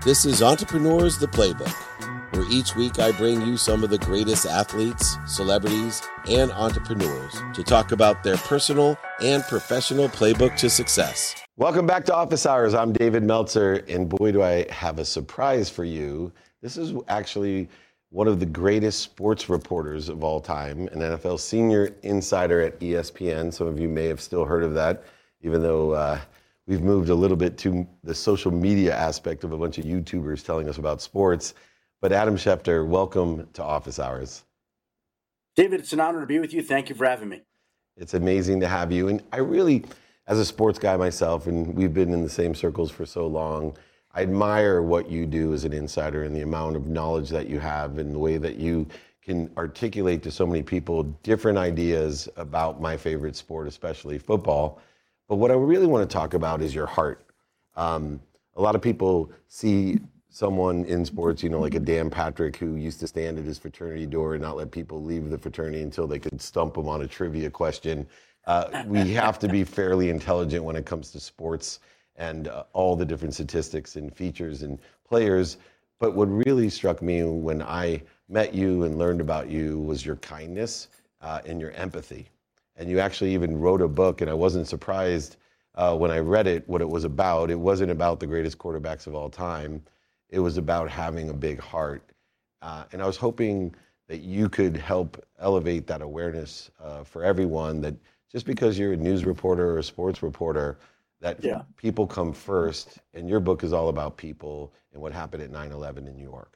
This is Entrepreneurs the Playbook, where each week I bring you some of the greatest athletes, celebrities, and entrepreneurs to talk about their personal and professional playbook to success. Welcome back to Office Hours. I'm David Meltzer, and boy, do I have a surprise for you. This is actually one of the greatest sports reporters of all time, an NFL senior insider at ESPN. Some of you may have still heard of that, even though we've moved a little bit to the social media aspect of a bunch of YouTubers telling us about sports. But Adam Schefter, welcome to Office Hours. David, it's an honor to be with you. Thank you for having me. It's amazing to have you. And I really, as a sports guy myself, and we've been in the same circles for so long, I admire what you do as an insider and the amount of knowledge that you have and the way that you can articulate to so many people different ideas about my favorite sport, especially football. But what I really want to talk about is your heart. A lot of people see someone in sports, like a Dan Patrick who used to stand at his fraternity door and not let people leave the fraternity until they could stump him on a trivia question. We have to be fairly intelligent when it comes to sports and all the different statistics and features and players. But what really struck me when I met you and learned about you was your kindness and your empathy. And you actually even wrote a book, and I wasn't surprised when I read it what it was about. It wasn't about the greatest quarterbacks of all time. It was about having a big heart. And I was hoping that you could help elevate that awareness for everyone, that just because you're a news reporter or a sports reporter, that people come first. And your book is all about people and what happened at 9/11 in New York.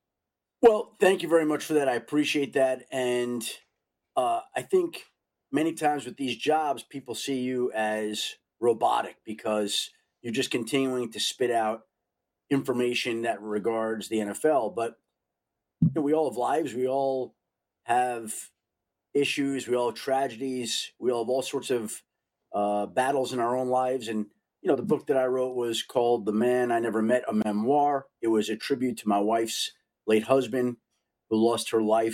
Well, thank you very much for that. I appreciate that. And I think many times with these jobs, people see you as robotic because you're just continuing to spit out information that regards the NFL. But we all have lives. We all have issues. We all have tragedies. We all have all sorts of battles in our own lives. And, the book that I wrote was called The Man I Never Met, a memoir. It was a tribute to my wife's late husband who lost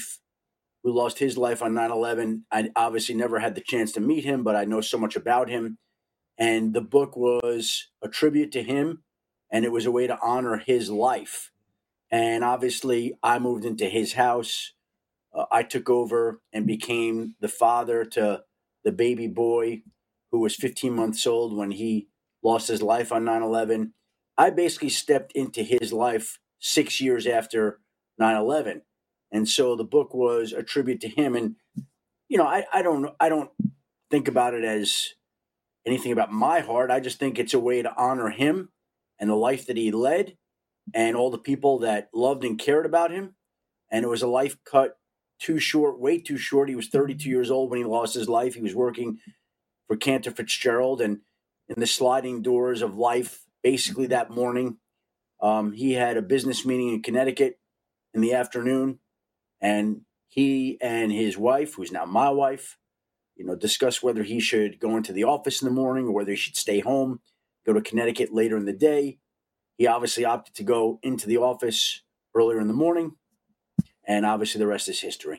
his life on 9/11. I obviously never had the chance to meet him, but I know so much about him. And the book was a tribute to him, and it was a way to honor his life. And obviously, I moved into his house. I took over and became the father to the baby boy who was 15 months old when he lost his life on 9/11. I basically stepped into his life 6 years after 9/11. And so the book was a tribute to him. And, I don't think about it as anything about my heart. I just think it's a way to honor him and the life that he led and all the people that loved and cared about him. And it was a life cut too short, way too short. He was 32 years old when he lost his life. He was working for Cantor Fitzgerald, and in the sliding doors of life, basically that morning, he had a business meeting in Connecticut in the afternoon. And he and his wife, who's now my wife, discussed whether he should go into the office in the morning or whether he should stay home, go to Connecticut later in the day. He obviously opted to go into the office earlier in the morning. And obviously the rest is history.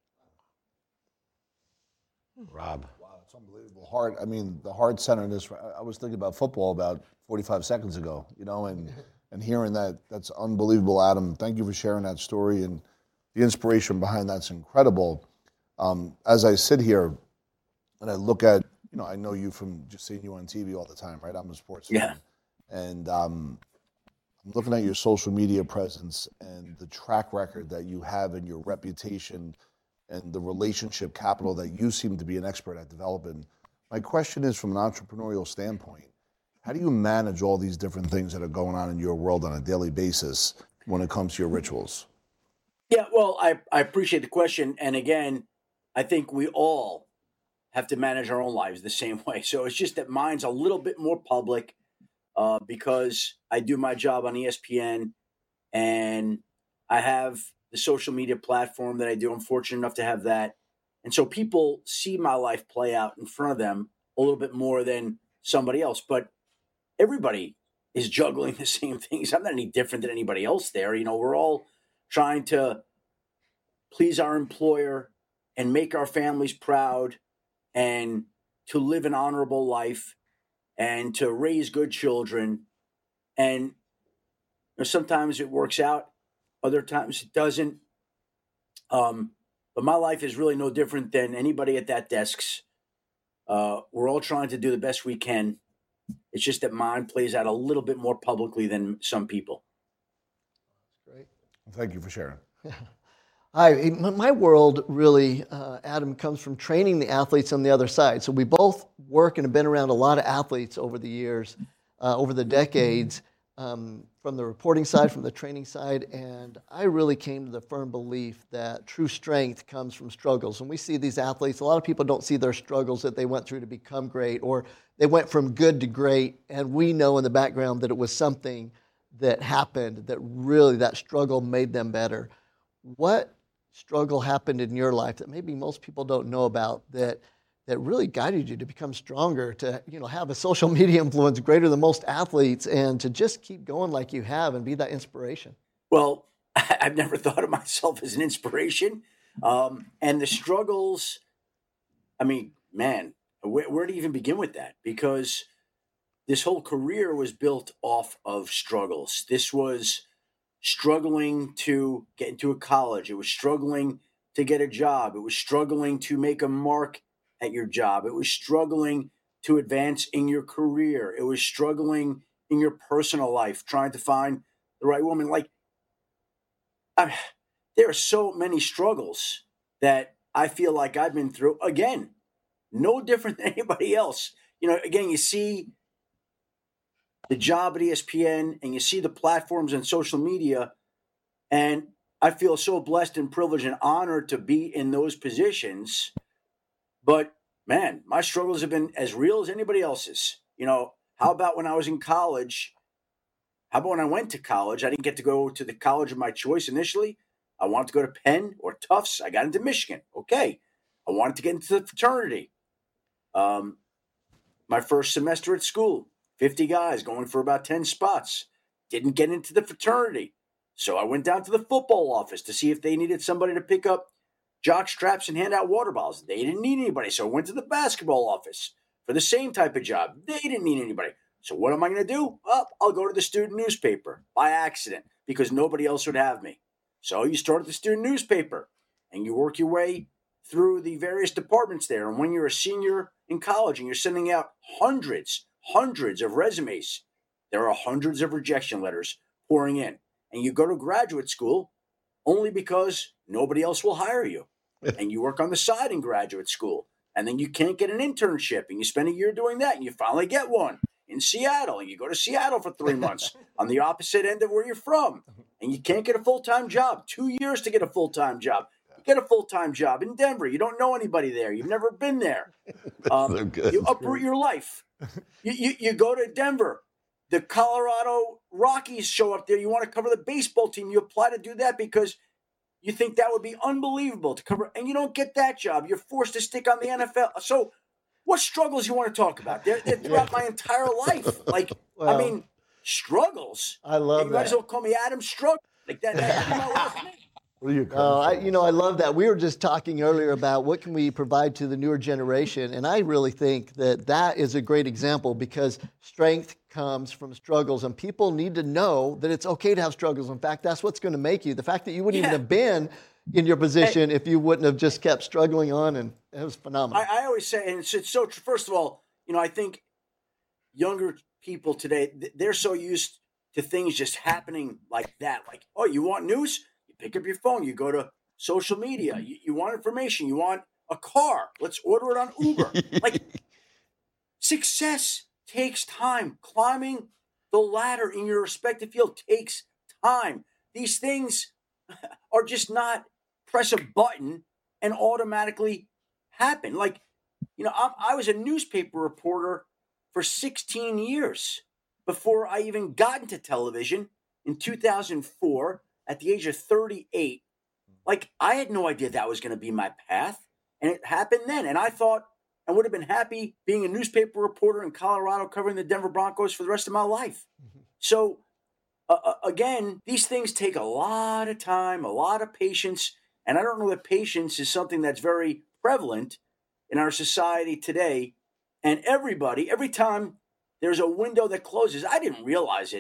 Rob. Wow, it's unbelievable. The heart centeredness. I was thinking about football about 45 seconds ago, and hearing that's unbelievable, Adam. Thank you for sharing that story, and the inspiration behind that's incredible. As I sit here and I look at, I know you from just seeing you on TV all the time, right? I'm a sports fan. And I'm looking at your social media presence and the track record that you have and your reputation and the relationship capital that you seem to be an expert at developing. My question is, from an entrepreneurial standpoint, how do you manage all these different things that are going on in your world on a daily basis when it comes to your rituals? Yeah, well, I appreciate the question. And again, I think we all have to manage our own lives the same way. So it's just that mine's a little bit more public because I do my job on ESPN and I have the social media platform that I do. I'm fortunate enough to have that. And so people see my life play out in front of them a little bit more than somebody else. But everybody is juggling the same things. I'm not any different than anybody else there. We're all trying to please our employer and make our families proud and to live an honorable life and to raise good children. And sometimes it works out, other times it doesn't. But my life is really no different than anybody at that desk's. We're all trying to do the best we can. It's just that mine plays out a little bit more publicly than some people. Great. Thank you for sharing. My world really, Adam, comes from training the athletes on the other side. So we both work and have been around a lot of athletes over the years, over the decades, from the reporting side, from the training side. And I really came to the firm belief that true strength comes from struggles. And we see these athletes, a lot of people don't see their struggles that they went through to become great, or they went from good to great. And we know in the background that it was something that happened that really, that struggle made them better. What struggle happened in your life that maybe most people don't know about that really guided you to become stronger, to have a social media influence greater than most athletes, and to just keep going like you have and be that inspiration? Well, I've never thought of myself as an inspiration. And the struggles, I mean, man, where to even begin with that? Because this whole career was built off of struggles. This was struggling to get into a college. It was struggling to get a job. It was struggling to make a mark at your job. It was struggling to advance in your career. It was struggling in your personal life, trying to find the right woman. There are so many struggles that I feel like I've been through. Again, no different than anybody else. Again, you see the job at ESPN and you see the platforms and social media, and I feel so blessed and privileged and honored to be in those positions. But man, my struggles have been as real as anybody else's. How about when I was in college? How about when I went to college? I didn't get to go to the college of my choice initially. I wanted to go to Penn or Tufts. I got into Michigan. Okay. I wanted to get into the fraternity. My first semester at school, 50 guys going for about 10 spots. Didn't get into the fraternity. So I went down to the football office to see if they needed somebody to pick up jock straps and hand out water bottles. They didn't need anybody. So I went to the basketball office for the same type of job. They didn't need anybody. So what am I going to do? Well, I'll go to the student newspaper by accident because nobody else would have me. So you start at the student newspaper and you work your way through the various departments there. And when you're a senior in college and you're sending out hundreds of resumes, there are hundreds of rejection letters pouring in. And you go to graduate school only because nobody else will hire you. And you work on the side in graduate school. And then you can't get an internship. And you spend a year doing that. And you finally get one in Seattle. And you go to Seattle for 3 months on the opposite end of where you're from. And you can't get a full-time job. 2 years to get a full-time job. You get a full-time job in Denver. You don't know anybody there. You've never been there. So good. You uproot your life. You go to Denver. The Colorado Rockies show up there. You want to cover the baseball team. You apply to do that because you think that would be unbelievable to cover, and you don't get that job. You're forced to stick on the NFL. So what struggles you want to talk about? They're throughout my entire life. Struggles. I love you that. might as well call me Adam Struggle. Like that. That's my last name. I love that. We were just talking earlier about what can we provide to the newer generation, and I really think that is a great example because strength comes from struggles, and people need to know that it's okay to have struggles. In fact, that's what's going to make you. The fact that you wouldn't even have been in your position if you wouldn't have just kept struggling on, and it was phenomenal. I always say, and it's so true. First of all, I think younger people today, they're so used to things just happening like that. Like, oh, you want news? Pick up your phone. You go to social media. You want information. You want a car. Let's order it on Uber. Success takes time. Climbing the ladder in your respective field takes time. These things are just not press a button and automatically happen. I was a newspaper reporter for 16 years before I even got into television in 2004. At the age of 38, I had no idea that was going to be my path. And it happened then. And I thought I would have been happy being a newspaper reporter in Colorado covering the Denver Broncos for the rest of my life. Mm-hmm. So, again, these things take a lot of time, a lot of patience. And I don't know that patience is something that's very prevalent in our society today. And every time there's a window that closes, I didn't realize it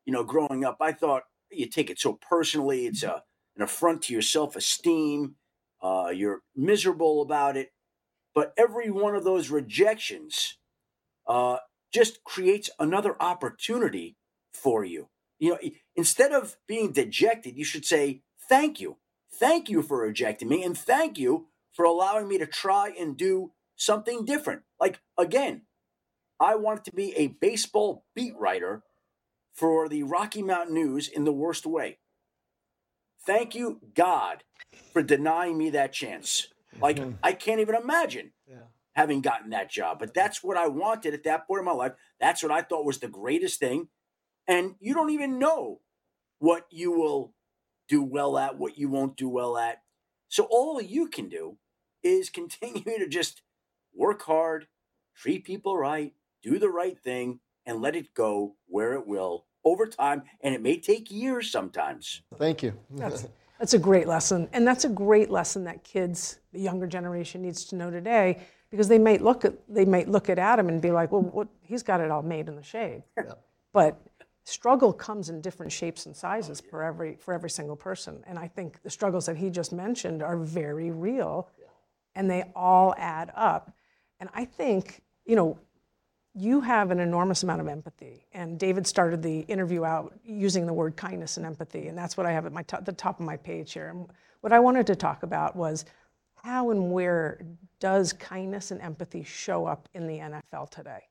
growing up, I thought you take it so personally. It's an affront to your self-esteem. You're miserable about it. But every one of those rejections just creates another opportunity for you. Instead of being dejected, you should say, thank you. Thank you for rejecting me, and thank you for allowing me to try and do something different. Like, again, I wanted to be a baseball beat writer for the Rocky Mountain News in the worst way. Thank you, God, for denying me that chance. Like, I can't even imagine having gotten that job. But that's what I wanted at that point in my life. That's what I thought was the greatest thing. And you don't even know what you will do well at, what you won't do well at. So all you can do is continue to just work hard, treat people right, do the right thing, and let it go where it will over time. And it may take years sometimes. Thank you. That's a great lesson. And that's a great lesson that kids, the younger generation, needs to know today, because they might look at Adam and be like, well, he's got it all made in the shade. Yeah. But struggle comes in different shapes and sizes for every single person. And I think the struggles that he just mentioned are very real, and they all add up. And I think, you have an enormous amount of empathy. And David started the interview out using the word kindness and empathy, and that's what I have at the top of my page here. And what I wanted to talk about was how and where does kindness and empathy show up in the NFL today?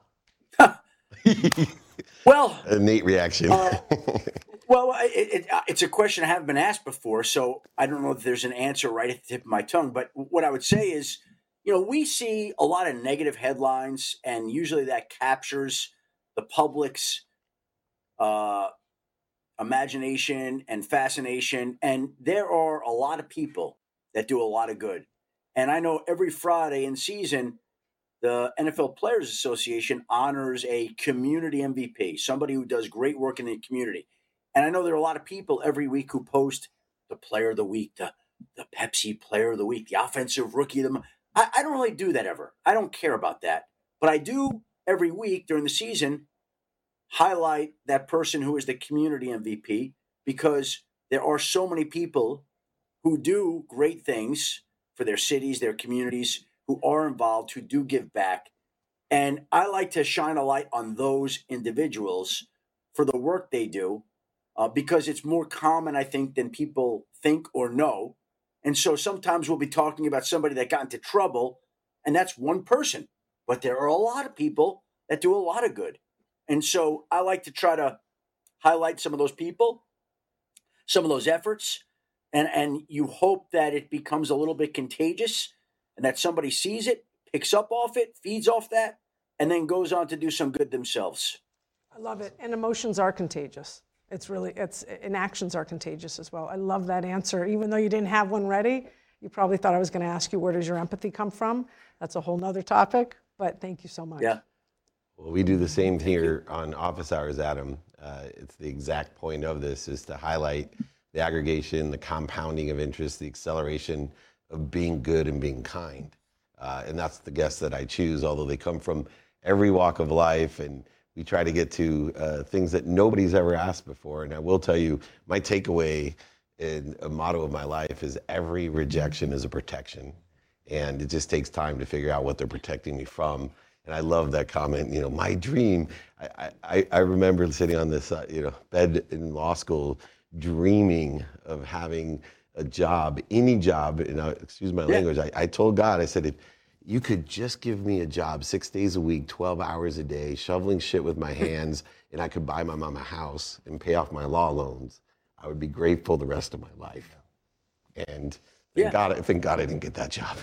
Well, a neat reaction. Well, it's a question I haven't been asked before, so I don't know if there's an answer right at the tip of my tongue. But what I would say is, we see a lot of negative headlines, and usually that captures the public's imagination and fascination. And there are a lot of people that do a lot of good. And I know every Friday in season, the NFL Players Association honors a community MVP, somebody who does great work in the community. And I know there are a lot of people every week who post the Player of the Week, the Pepsi Player of the Week, the Offensive Rookie of the Month. I don't really do that ever. I don't care about that. But I do every week during the season highlight that person who is the community MVP, because there are so many people who do great things for their cities, their communities, who are involved, who do give back. And I like to shine a light on those individuals for the work they do, because it's more common, I think, than people think or know. And so sometimes we'll be talking about somebody that got into trouble, and that's one person. But there are a lot of people that do a lot of good. And so I like to try to highlight some of those people, some of those efforts, and you hope that it becomes a little bit contagious and that somebody sees it, picks up off it, feeds off that, and then goes on to do some good themselves. I love it. And emotions are contagious. And actions are contagious as well. I love that answer. Even though you didn't have one ready, you probably thought I was going to ask you, where does your empathy come from? That's a whole nother topic, but thank you so much. Yeah. Well, we do the same here on Office Hours, Adam. It's the exact point of this, is to highlight the aggregation, the compounding of interest, the acceleration of being good and being kind. And that's the guests that I choose, although they come from every walk of life, and we try to get to things that nobody's ever asked before. And I will tell you, my takeaway and a motto of my life is every rejection is a protection. And it just takes time to figure out what they're protecting me from. And I love that comment, my dream. I remember sitting on this bed in law school, dreaming of having a job, any job, excuse my language. I told God, I said, if you could just give me a job 6 days a week, 12 hours a day, shoveling shit with my hands, and I could buy my mom a house and pay off my law loans, I would be grateful the rest of my life. And thank God I didn't get that job.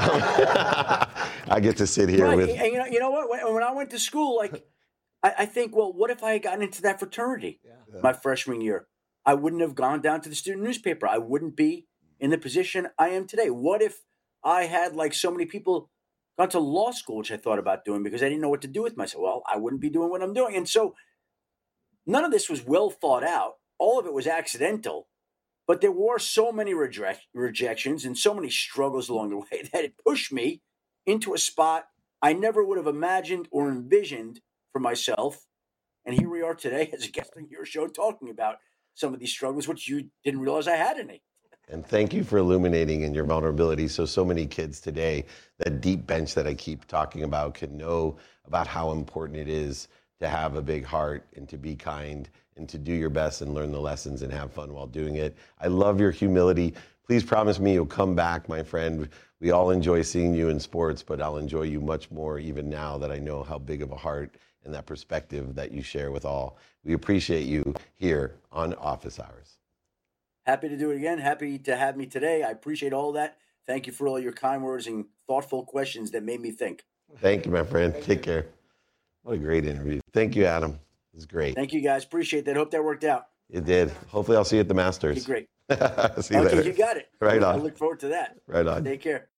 I get to sit here with... And you know what? When I went to school, I think, well, what if I had gotten into that fraternity my freshman year? I wouldn't have gone down to the student newspaper. I wouldn't be in the position I am today. What if I had, like so many people, gone to law school, which I thought about doing because I didn't know what to do with myself? Well, I wouldn't be doing what I'm doing. And so none of this was well thought out. All of it was accidental. But there were so many rejections and so many struggles along the way that it pushed me into a spot I never would have imagined or envisioned for myself. And here we are today as a guest on your show talking about some of these struggles, which you didn't realize I had any. And thank you for illuminating in your vulnerability so many kids today, that deep bench that I keep talking about, can know about how important it is to have a big heart and to be kind and to do your best and learn the lessons and have fun while doing it. I love your humility. Please promise me you'll come back, my friend. We all enjoy seeing you in sports, but I'll enjoy you much more even now that I know how big of a heart and that perspective that you share with all. We appreciate you here on Office Hours. Happy to do it again. Happy to have me today. I appreciate all that. Thank you for all your kind words and thoughtful questions that made me think. Thank you, my friend. Take care. What a great interview. Thank you, Adam. It was great. Thank you, guys. Appreciate that. Hope that worked out. It did. Hopefully I'll see you at the Masters. Great. See you later. You got it. Right on. I look forward to that. Right on. Take care.